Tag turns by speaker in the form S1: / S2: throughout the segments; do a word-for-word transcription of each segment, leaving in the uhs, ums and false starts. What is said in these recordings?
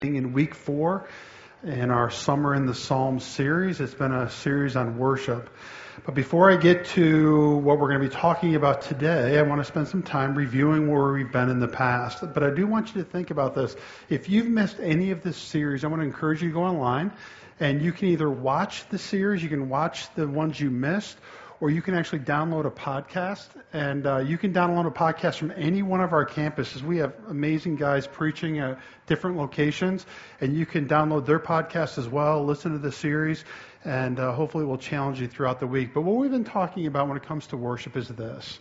S1: In week four in our Summer in the Psalms series. It's been a series on worship. But before I get to what we're going to be talking about today, I want to spend some time reviewing where we've been in the past. But I do want you to think about this. If you've missed any of this series, I want to encourage you to go online and you can either watch the series, you can watch the ones you missed, or you can actually download a podcast. And uh, you can download a podcast from any one of our campuses. We have amazing guys preaching at different locations, and you can download their podcast as well, listen to the series, and uh, hopefully we'll challenge you throughout the week. But what we've been talking about when it comes to worship is this.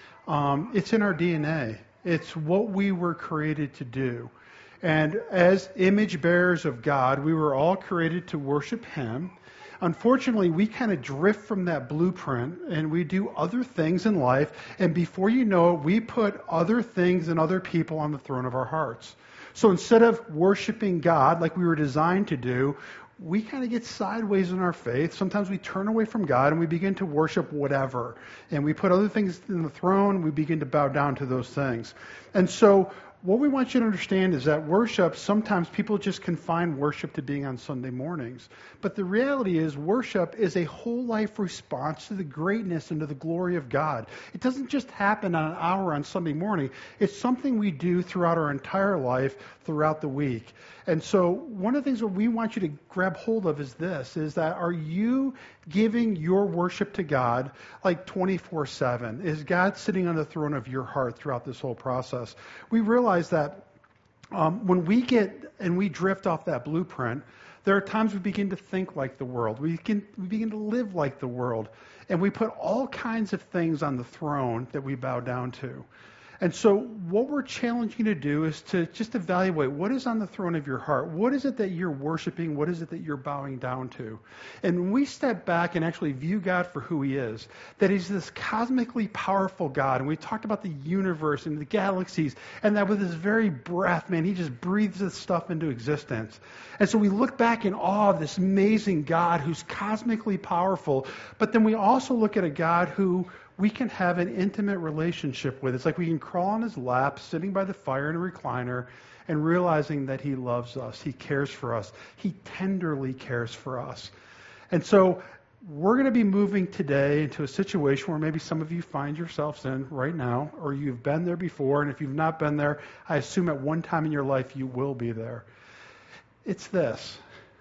S1: Um, it's in our D N A. It's what we were created to do. And as image bearers of God, we were all created to worship Him. Unfortunately, we kind of drift from that blueprint and we do other things in life. And before you know it, we put other things and other people on the throne of our hearts. So instead of worshiping God like we were designed to do, we kind of get sideways in our faith. Sometimes we turn away from God and we begin to worship whatever. And we put other things in the throne. We begin to bow down to those things. And so what we want you to understand is that worship, sometimes people just confine worship to being on Sunday mornings. But the reality is worship is a whole life response to the greatness and to the glory of God. It doesn't just happen on an hour on Sunday morning. It's something we do throughout our entire life, throughout the week. And so one of the things that we want you to grab hold of is this, is that are you giving your worship to God like twenty-four seven? Is God sitting on the throne of your heart throughout this whole process? We realize that um, when we get and we drift off that blueprint, there are times we begin to think like the world. We, can, we begin to live like the world. And we put all kinds of things on the throne that we bow down to. And so what we're challenging you to do is to just evaluate what is on the throne of your heart. What is it that you're worshiping? What is it that you're bowing down to? And when we step back and actually view God for who He is, that He's this cosmically powerful God. And we talked about the universe and the galaxies, and that with His very breath, man, He just breathes this stuff into existence. And so we look back in awe of this amazing God who's cosmically powerful, but then we also look at a God who we can have an intimate relationship with. It's like we can crawl on His lap, sitting by the fire in a recliner, and realizing that He loves us. He cares for us. He tenderly cares for us. And so we're going to be moving today into a situation where maybe some of you find yourselves in right now, or you've been there before, and if you've not been there, I assume at one time in your life you will be there. It's this.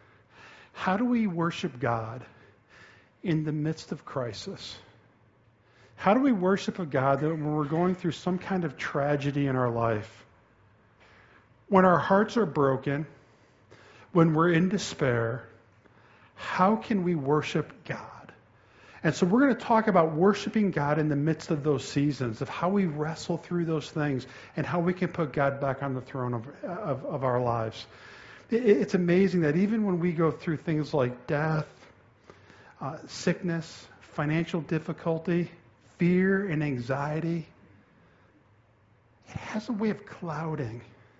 S1: How do we worship God in the midst of crisis? How do we worship a God that when we're going through some kind of tragedy in our life, when our hearts are broken, when we're in despair, how can we worship God? And so we're going to talk about worshiping God in the midst of those seasons, of how we wrestle through those things and how we can put God back on the throne of, of, of our lives. It, it's amazing that even when we go through things like death, uh, sickness, financial difficulty, fear and anxiety, it has a way of clouding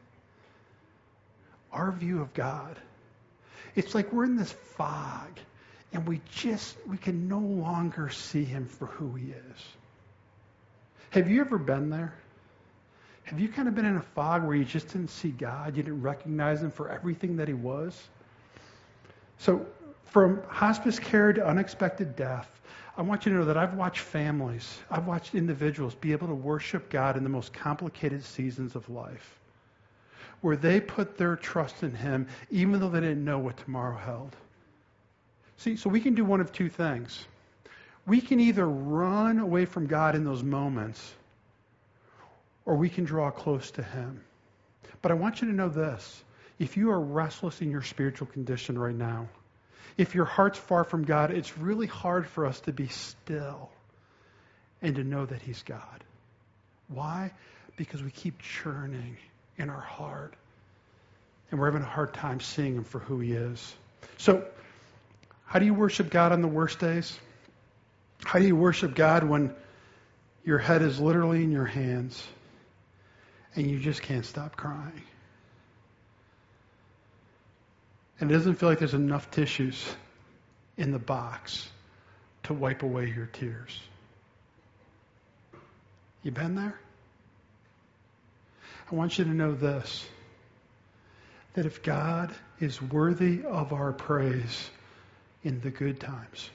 S1: our view of God. It's like we're in this fog and we just, we can no longer see Him for who He is. Have you ever been there? Have you kind of been in a fog where you just didn't see God? You didn't recognize Him for everything that He was? So from hospice care to unexpected death, I want you to know that I've watched families, I've watched individuals be able to worship God in the most complicated seasons of life, where they put their trust in Him even though they didn't know what tomorrow held. See, so we can do one of two things. We can either run away from God in those moments, or we can draw close to Him. But I want you to know this. If you are restless in your spiritual condition right now, if your heart's far from God, it's really hard for us to be still and to know that He's God. Why? Because we keep churning in our heart. And we're having a hard time seeing Him for who He is. So, how do you worship God on the worst days? How do you worship God when your head is literally in your hands and you just can't stop crying? And it doesn't feel like there's enough tissues in the box to wipe away your tears. You been there? I want you to know this, that if God is worthy of our praise in the good times,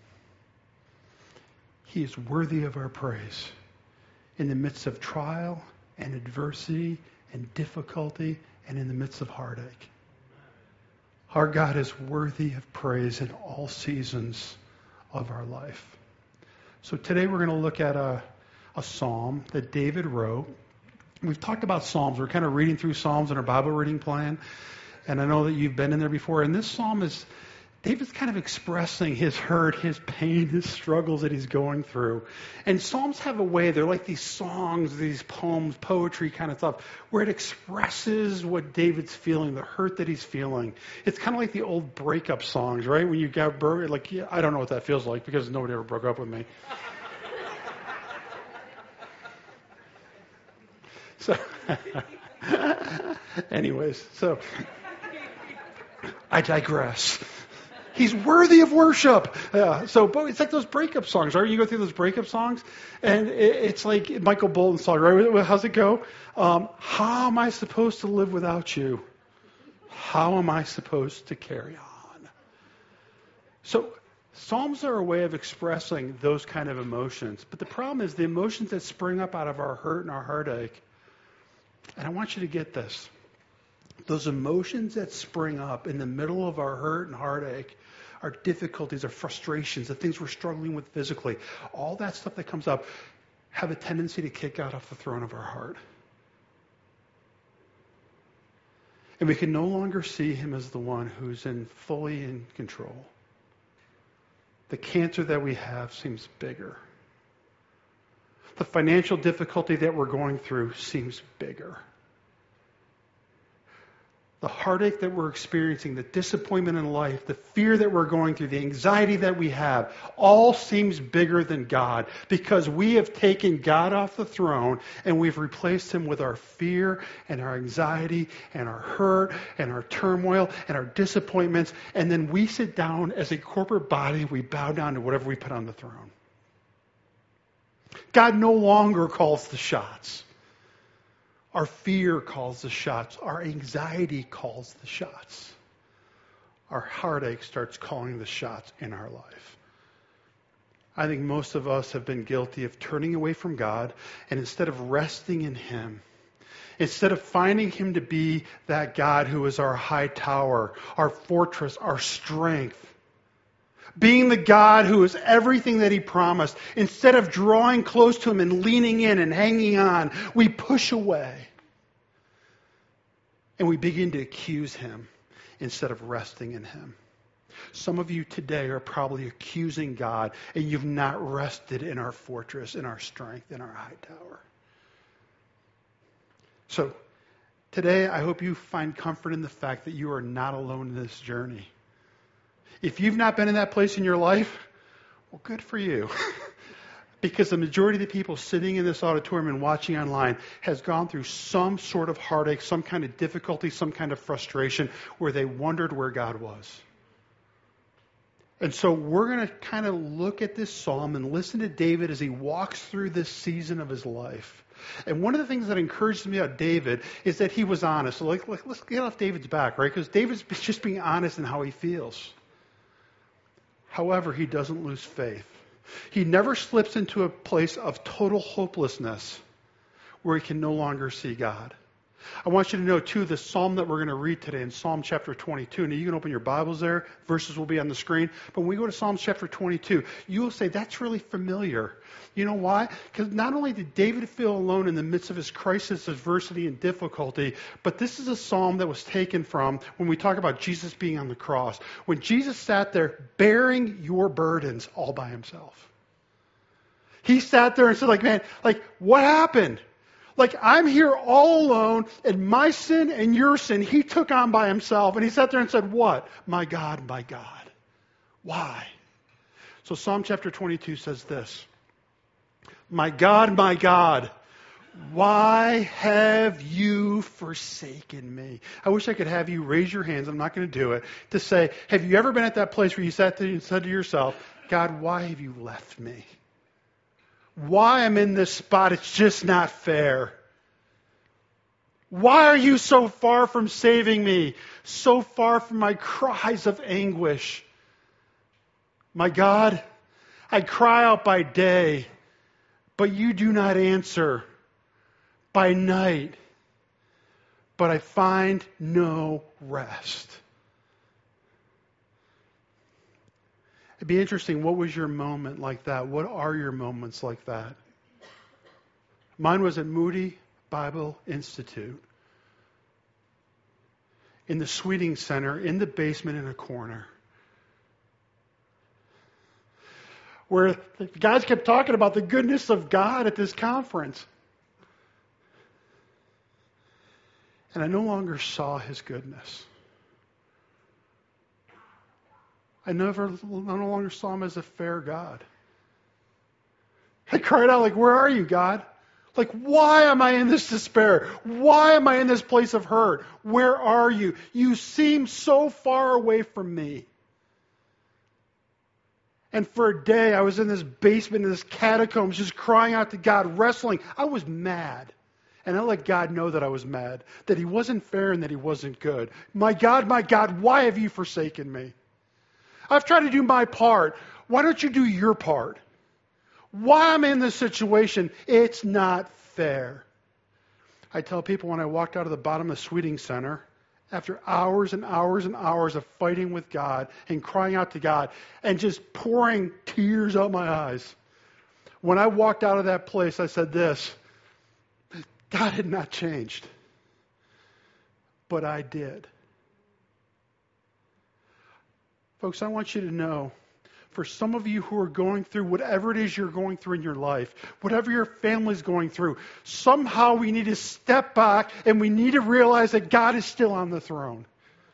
S1: He is worthy of our praise in the midst of trial and adversity and difficulty and in the midst of heartache. Our God is worthy of praise in all seasons of our life. So today we're going to look at a, a psalm that David wrote. We've talked about Psalms. We're kind of reading through Psalms in our Bible reading plan. And I know that you've been in there before. And this psalm is, David's kind of expressing his hurt, his pain, his struggles that he's going through. And Psalms have a way, they're like these songs, these poems, poetry kind of stuff, where it expresses what David's feeling, the hurt that he's feeling. It's kind of like the old breakup songs, right? When you got broke, like, yeah, I don't know what that feels like because nobody ever broke up with me. So, anyways, so I digress. He's worthy of worship. Yeah, so, but it's like those breakup songs, right? You go through those breakup songs, and it, it's like Michael Bolton's song, right? How's it go? Um, how am I supposed to live without you? How am I supposed to carry on? So, Psalms are a way of expressing those kind of emotions. But the problem is the emotions that spring up out of our hurt and our heartache. And I want you to get this. Those emotions that spring up in the middle of our hurt and heartache, our difficulties, our frustrations, the things we're struggling with physically, all that stuff that comes up have a tendency to kick God off the throne of our heart. And we can no longer see Him as the one who's in fully in control. The cancer that we have seems bigger. The financial difficulty that we're going through seems bigger. The heartache that we're experiencing, the disappointment in life, the fear that we're going through, the anxiety that we have, all seems bigger than God because we have taken God off the throne and we've replaced Him with our fear and our anxiety and our hurt and our turmoil and our disappointments. And then we sit down as a corporate body, we bow down to whatever we put on the throne. God no longer calls the shots. Our fear calls the shots. Our anxiety calls the shots. Our heartache starts calling the shots in our life. I think most of us have been guilty of turning away from God, and instead of resting in Him, instead of finding Him to be that God who is our high tower, our fortress, our strength, being the God who is everything that He promised, instead of drawing close to Him and leaning in and hanging on, we push away. And we begin to accuse Him instead of resting in Him. Some of you today are probably accusing God, and you've not rested in our fortress, in our strength, in our high tower. So, today I hope you find comfort in the fact that you are not alone in this journey. If you've not been in that place in your life, well, good for you. Because the majority of the people sitting in this auditorium and watching online has gone through some sort of heartache, some kind of difficulty, some kind of frustration where they wondered where God was. And so we're going to kind of look at this psalm and listen to David as he walks through this season of his life. And one of the things that encourages me about David is that he was honest. So like, like, let's get off David's back, right? Because David's just being honest in how he feels. However, he doesn't lose faith. He never slips into a place of total hopelessness where he can no longer see God. I want you to know, too, the psalm that we're going to read today in Psalm chapter twenty-two. Now, you can open your Bibles there. Verses will be on the screen. But when we go to Psalm chapter twenty-two, you will say, that's really familiar. You know why? Because not only did David feel alone in the midst of his crisis, adversity, and difficulty, but this is a psalm that was taken from when we talk about Jesus being on the cross. When Jesus sat there bearing your burdens all by Himself. He sat there and said, like, man, like, what happened? Like, I'm here all alone, and my sin and your sin, He took on by Himself. And He sat there and said, what? My God, my God. Why? So Psalm chapter twenty-two says this. My God, my God, why have you forsaken me? I wish I could have you raise your hands. I'm not going to do it. To say, have you ever been at that place where you sat there and said to yourself, God, why have you left me? Why I'm in this spot, it's just not fair. Why are you so far from saving me? So far from my cries of anguish? My God, I cry out by day, but you do not answer. By night, but I find no rest. It'd be interesting, what was your moment like that? What are your moments like that? Mine was at Moody Bible Institute, in the Sweeting Center, in the basement in a corner, where the guys kept talking about the goodness of God at this conference. And I no longer saw His goodness. I never, I no longer saw Him as a fair God. I cried out like, where are you, God? Like, why am I in this despair? Why am I in this place of hurt? Where are you? You seem so far away from me. And for a day, I was in this basement, in this catacombs, just crying out to God, wrestling. I was mad. And I let God know that I was mad, that He wasn't fair and that He wasn't good. My God, my God, why have you forsaken me? I've tried to do my part. Why don't you do your part? Why I'm in this situation? It's not fair. I tell people when I walked out of the bottom of the Sweeting Center, after hours and hours and hours of fighting with God and crying out to God and just pouring tears out my eyes, when I walked out of that place, I said this: God had not changed, but I did. Folks, I want you to know, for some of you who are going through whatever it is you're going through in your life, whatever your family's going through, somehow we need to step back and we need to realize that God is still on the throne.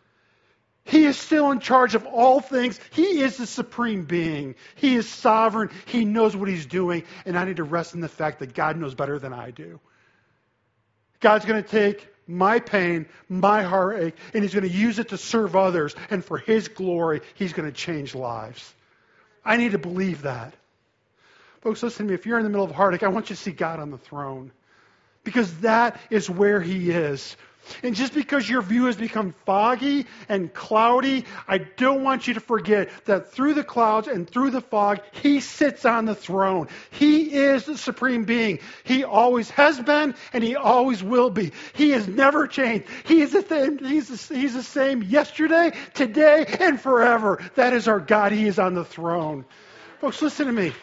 S1: He is still in charge of all things. He is the supreme being. He is sovereign. He knows what He's doing, and I need to rest in the fact that God knows better than I do. God's going to take my pain, my heartache, and He's going to use it to serve others. And for His glory, He's going to change lives. I need to believe that. Folks, listen to me. If you're in the middle of heartache, I want you to see God on the throne. Because that is where He is. And just because your view has become foggy and cloudy, I don't want you to forget that through the clouds and through the fog, He sits on the throne. He is the supreme being. He always has been and He always will be. He has never changed. He is the same, he's the, he's the same yesterday, today, and forever. That is our God. He is on the throne. Folks, listen to me.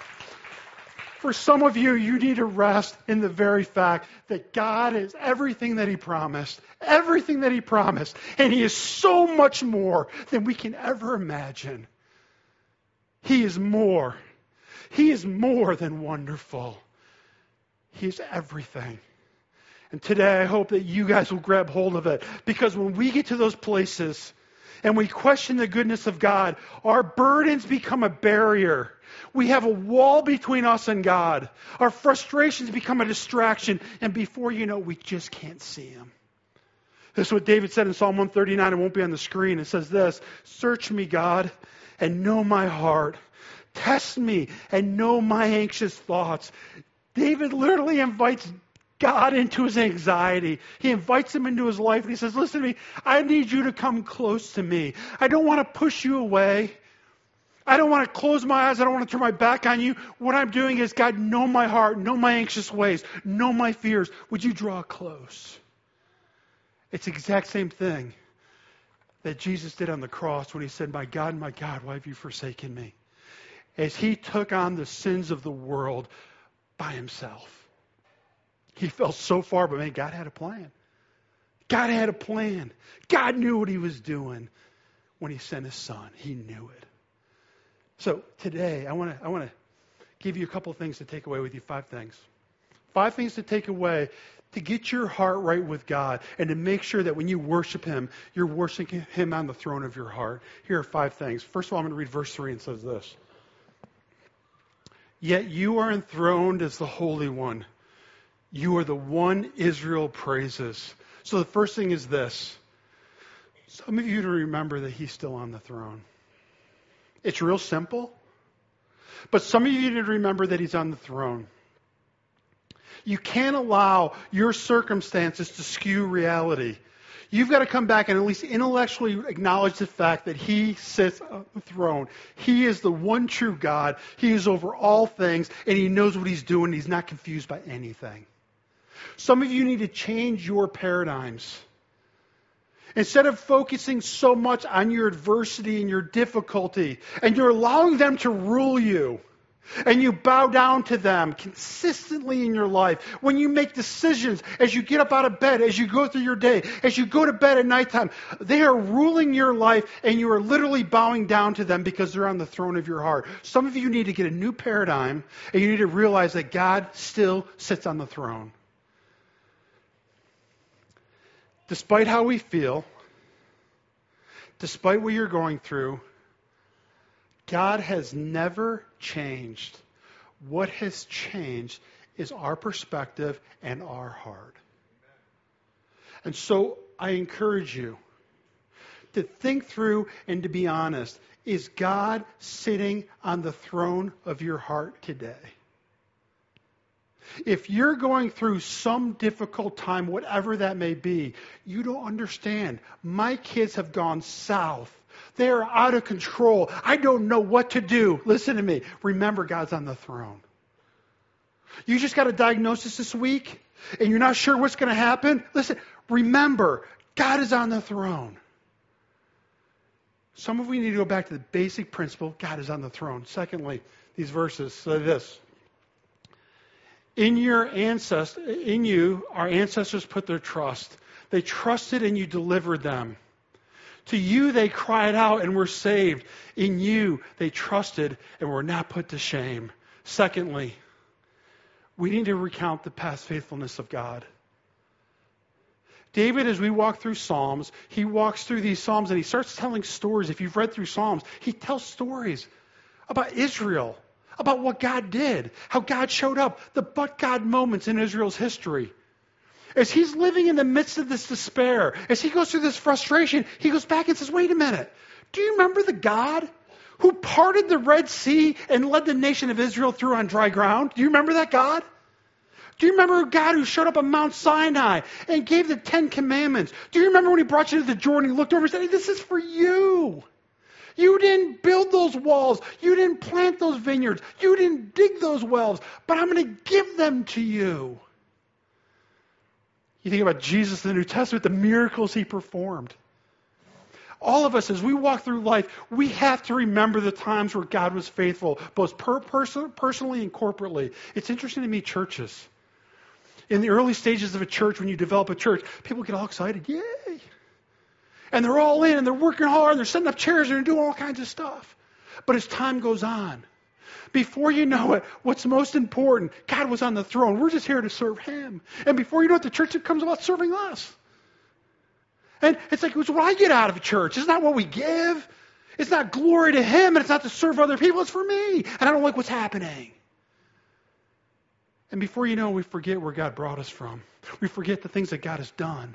S1: For some of you, you need to rest in the very fact that God is everything that He promised. Everything that He promised. And He is so much more than we can ever imagine. He is more. He is more than wonderful. He is everything. And today I hope that you guys will grab hold of it. Because when we get to those places and we question the goodness of God, our burdens become a barrier. We have a wall between us and God. Our frustrations become a distraction. And before you know, we just can't see Him. This is what David said in Psalm one thirty-nine. It won't be on the screen. It says this: search me, God, and know my heart. Test me and know my anxious thoughts. David literally invites God into his anxiety. He invites Him into his life and he says, listen to me, I need you to come close to me. I don't want to push you away. I don't want to close my eyes. I don't want to turn my back on you. What I'm doing is, God, know my heart, know my anxious ways, know my fears. Would you draw close? It's the exact same thing that Jesus did on the cross when He said, my God, my God, why have you forsaken me? As He took on the sins of the world by Himself. He fell so far, but man, God had a plan. God had a plan. God knew what He was doing when He sent His Son. He knew it. So today, I want to I want to give you a couple of things to take away with you. Five things. Five things to take away to get your heart right with God and to make sure that when you worship Him, you're worshiping Him on the throne of your heart. Here are five things. First of all, I'm going to read verse three and it says this. Yet you are enthroned as the Holy One. You are the one Israel praises. So the first thing is this. Some of you to remember that He's still on the throne. It's real simple. But some of you need to remember that He's on the throne. You can't allow your circumstances to skew reality. You've got to come back and at least intellectually acknowledge the fact that He sits on the throne. He is the one true God. He is over all things, and He knows what He's doing. He's not confused by anything. Some of you need to change your paradigms. Instead of focusing so much on your adversity and your difficulty, and you're allowing them to rule you, and you bow down to them consistently in your life, when you make decisions, as you get up out of bed, as you go through your day, as you go to bed at nighttime, they are ruling your life, and you are literally bowing down to them because they're on the throne of your heart. Some of you need to get a new paradigm, and you need to realize that God still sits on the throne. Despite how we feel, despite what you're going through, God has never changed. What has changed is our perspective and our heart. And so I encourage you to think through and to be honest. Is God sitting on the throne of your heart today? If you're going through some difficult time, whatever that may be, you don't understand. My kids have gone south. They are out of control. I don't know what to do. Listen to me. Remember, God's on the throne. You just got a diagnosis this week, and you're not sure what's going to happen? Listen, remember, God is on the throne. Some of we need to go back to the basic principle, God is on the throne. Secondly, these verses say this. In your ancest- in you, our ancestors put their trust. They trusted and you delivered them. To you they cried out and were saved. In you they trusted and were not put to shame. Secondly, we need to recount the past faithfulness of God. David, as we walk through Psalms, he walks through these Psalms and he starts telling stories. If you've read through Psalms, he tells stories about Israel, about what God did, how God showed up, the but God moments in Israel's history. As he's living in the midst of this despair, as he goes through this frustration, he goes back and says, wait a minute, do you remember the God who parted the Red Sea and led the nation of Israel through on dry ground? Do you remember that God? Do you remember a God who showed up on Mount Sinai and gave the Ten Commandments? Do you remember when he brought you to the Jordan, he looked over and said, hey, this is for you. You didn't build those walls. You didn't plant those vineyards. You didn't dig those wells. But I'm going to give them to you. You think about Jesus in the New Testament, the miracles he performed. All of us, as we walk through life, we have to remember the times where God was faithful, both per person, personally and corporately. It's interesting to me, churches. In the early stages of a church, when you develop a church, people get all excited. Yay! And they're all in, and they're working hard, and they're setting up chairs, and they're doing all kinds of stuff. But as time goes on, before you know it, what's most important, God was on the throne. We're just here to serve Him. And before you know it, the church becomes about serving us. And it's like, it's what I get out of a church. It's not what we give. It's not glory to Him, and it's not to serve other people. It's for me. And I don't like what's happening. And before you know it, we forget where God brought us from. We forget the things that God has done.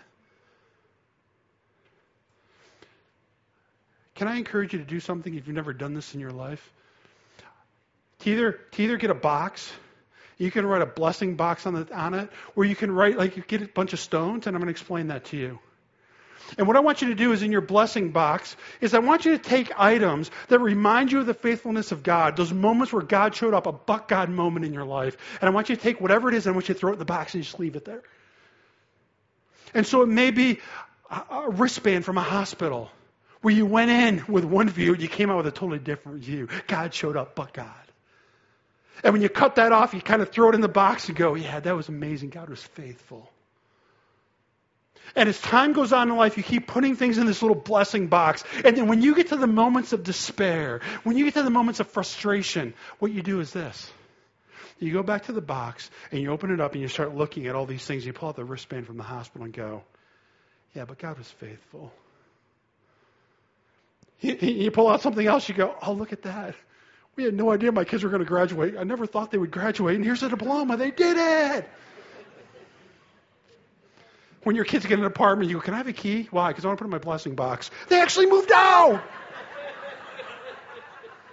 S1: Can I encourage you to do something if you've never done this in your life? To either, to either get a box, you can write a blessing box on, the, on it, or you can write, like, you get a bunch of stones, and I'm going to explain that to you. And what I want you to do is in your blessing box is I want you to take items that remind you of the faithfulness of God, those moments where God showed up, a but God moment in your life. And I want you to take whatever it is and I want you to throw it in the box and just leave it there. And so it may be a wristband from a hospital where you went in with one view and you came out with a totally different view. God showed up, but God. And when you cut that off, you kind of throw it in the box and go, yeah, that was amazing. God was faithful. And as time goes on in life, you keep putting things in this little blessing box. And then when you get to the moments of despair, when you get to the moments of frustration, what you do is this. You go back to the box and you open it up and you start looking at all these things. You pull out the wristband from the hospital and go, yeah, but God was faithful. You, you pull out something else, you go, oh, look at that. We had no idea my kids were going to graduate. I never thought they would graduate. And here's a diploma. They did it. When your kids get an apartment, you go, can I have a key? Why? Because I want to put it in my blessing box. They actually moved out.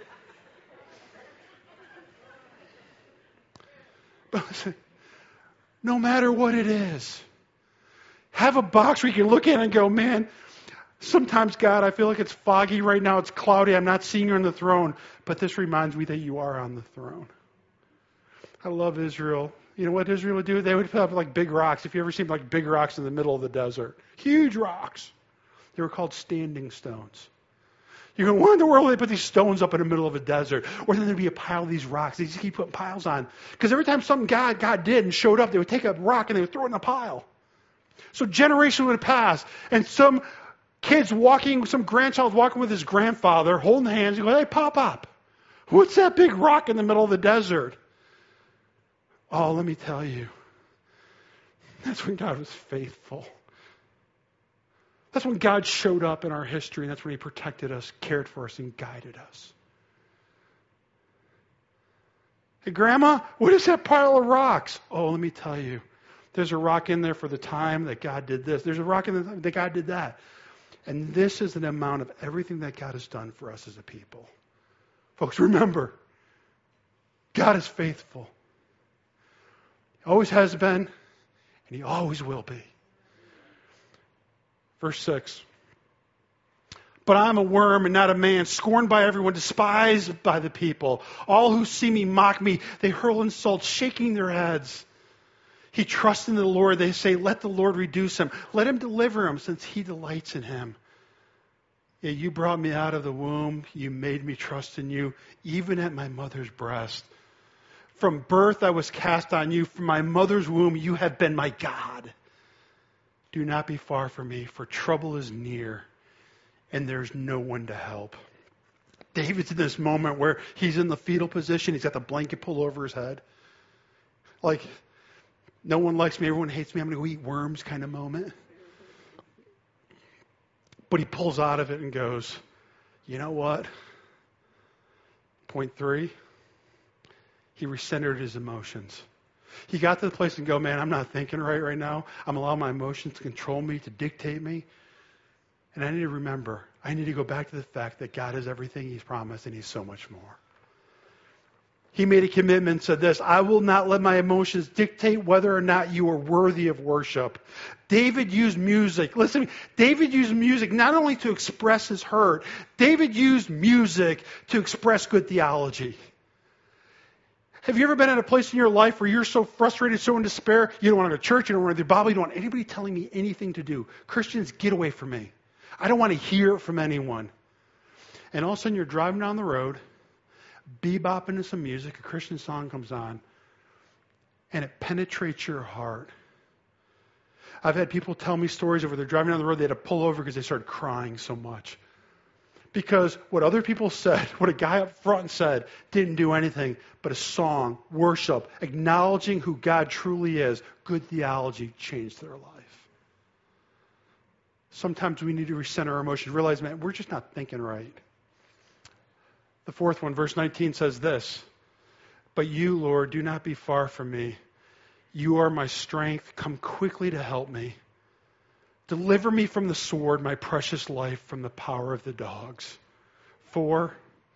S1: But listen, no matter what it is. Have a box where you can look at it and go, man, sometimes, God, I feel like it's foggy right now. It's cloudy. I'm not seeing you on the throne. But this reminds me that you are on the throne. I love Israel. You know what Israel would do? They would put up like big rocks. If you ever seen like big rocks in the middle of the desert. Huge rocks. They were called standing stones. You go, why in the world would they put these stones up in the middle of a desert? Or then there'd be a pile of these rocks. They just keep putting piles on. Because every time something God, God did and showed up, they would take a rock and they would throw it in a pile. So generations would pass. And some kids walking, some grandchild walking with his grandfather, holding hands, and go, hey, pop up. What's that big rock in the middle of the desert? Oh, let me tell you. That's when God was faithful. That's when God showed up in our history, and that's when he protected us, cared for us, and guided us. Hey, Grandma, what is that pile of rocks? Oh, let me tell you. There's a rock in there for the time that God did this. There's a rock in there that God did that. And this is an amount of everything that God has done for us as a people. Folks, remember, God is faithful. He always has been, and he always will be. Verse six. But I'm a worm and not a man, scorned by everyone, despised by the people. All who see me mock me. They hurl insults, shaking their heads. He trusts in the Lord. They say, let the Lord reduce him. Let him deliver him, since he delights in him. Yeah, you brought me out of the womb. You made me trust in you, even at my mother's breast. From birth I was cast on you. From my mother's womb you have been my God. Do not be far from me, for trouble is near, and there's no one to help. David's in this moment where he's in the fetal position. He's got the blanket pulled over his head. Like, no one likes me, everyone hates me, I'm going to go eat worms kind of moment. But he pulls out of it and goes, you know what? Point three, he recentered his emotions. He got to the place and go, man, I'm not thinking right right now. I'm allowing my emotions to control me, to dictate me. And I need to remember, I need to go back to the fact that God is everything he's promised and he's so much more. He made a commitment and said this, I will not let my emotions dictate whether or not you are worthy of worship. David used music. Listen, David used music not only to express his hurt, David used music to express good theology. Have you ever been at a place in your life where you're so frustrated, so in despair, you don't want to go to church, you don't want to do Bible, you don't want anybody telling me anything to do? Christians, get away from me. I don't want to hear from anyone. And all of a sudden you're driving down the road, bebopping to some music, a Christian song comes on, and it penetrates your heart. I've had people tell me stories of where they're driving down the road, they had to pull over because they started crying so much. Because what other people said, what a guy up front said, didn't do anything, but a song, worship, acknowledging who God truly is, good theology changed their life. Sometimes we need to recenter our emotions, realize, man, we're just not thinking right. The fourth one, verse nineteen says this, but you, Lord, do not be far from me. You are my strength. Come quickly to help me. Deliver me from the sword, my precious life from the power of the dogs. Four,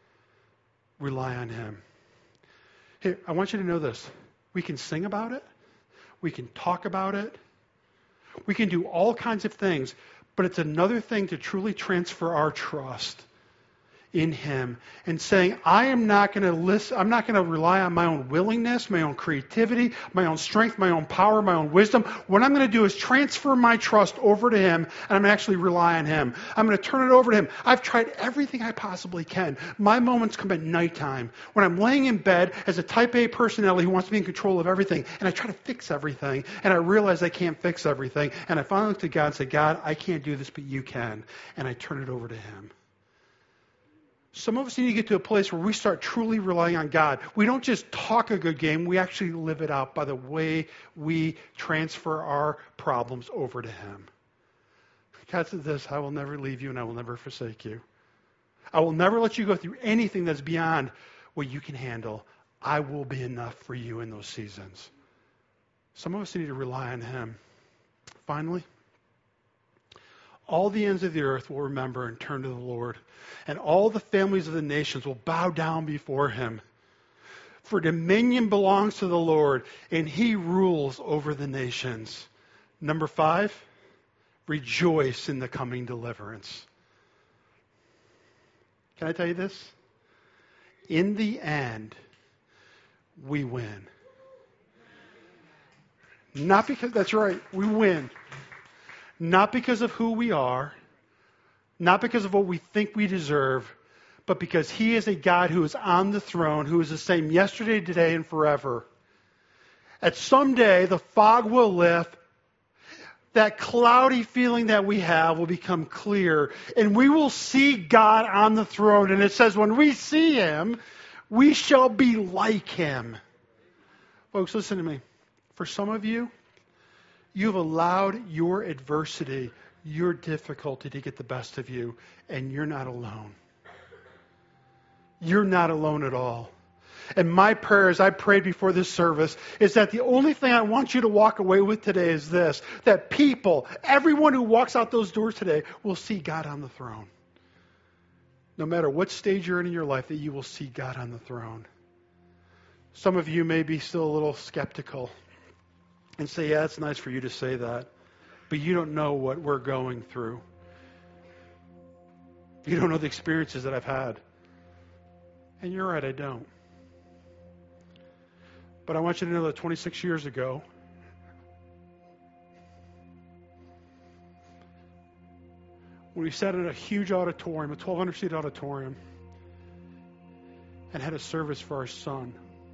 S1: rely on him. Hey, I want you to know this. We can sing about it. We can talk about it. We can do all kinds of things. But it's another thing to truly transfer our trust in him and saying, I am not going to listen, I'm not going to rely on my own willingness, my own creativity, my own strength, my own power, my own wisdom. What I'm going to do is transfer my trust over to him, and I'm going to actually rely on him. I'm going to turn it over to him. I've tried everything I possibly can. My moments come at nighttime when I'm laying in bed as a type A personality who wants to be in control of everything, and I try to fix everything, and I realize I can't fix everything, and I finally look to God and say, God, I can't do this, but you can, and I turn it over to him. Some of us need to get to a place where we start truly relying on God. We don't just talk a good game, we actually live it out by the way we transfer our problems over to him. God says this, I will never leave you and I will never forsake you. I will never let you go through anything that's beyond what you can handle. I will be enough for you in those seasons. Some of us need to rely on him. Finally, all the ends of the earth will remember and turn to the Lord, and all the families of the nations will bow down before him. For dominion belongs to the Lord, and he rules over the nations. Number five, rejoice in the coming deliverance. Can I tell you this? In the end, we win. Not because, that's right, we win. Not because of who we are, not because of what we think we deserve, but because he is a God who is on the throne, who is the same yesterday, today, and forever. At some day, the fog will lift, that cloudy feeling that we have will become clear, and we will see God on the throne. And it says, when we see him, we shall be like him. Folks, listen to me. For some of you, you've allowed your adversity, your difficulty to get the best of you, and you're not alone. You're not alone at all. And my prayer, as I prayed before this service, is that the only thing I want you to walk away with today is this, that people, everyone who walks out those doors today, will see God on the throne. No matter what stage you're in in your life, that you will see God on the throne. Some of you may be still a little skeptical and say, yeah, it's nice for you to say that, but you don't know what we're going through. You don't know the experiences that I've had. And you're right, I don't. But I want you to know that twenty-six years ago, when we sat in a huge auditorium, a twelve hundred seat auditorium, and had a service for our son,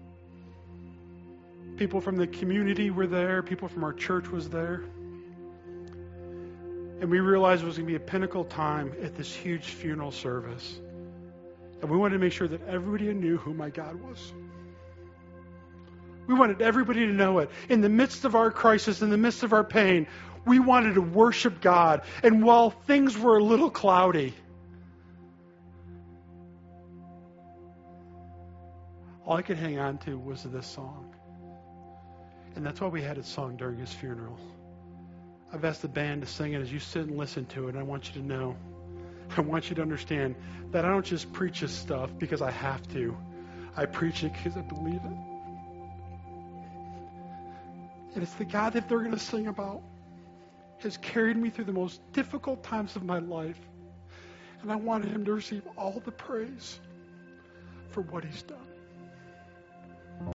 S1: people from the community were there, people from our church was there, and we realized it was going to be a pinnacle time at this huge funeral service. And we wanted to make sure that everybody knew who my God was. We wanted everybody to know it. In the midst of our crisis, in the midst of our pain, we wanted to worship God. And while things were a little cloudy, all I could hang on to was this song. And that's why we had it sung during his funeral. I've asked the band to sing it as you sit and listen to it. And I want you to know, I want you to understand that I don't just preach this stuff because I have to. I preach it because I believe it. And it's the God that they're going to sing about has carried me through the most difficult times of my life. And I wanted him to receive all the praise for what he's done.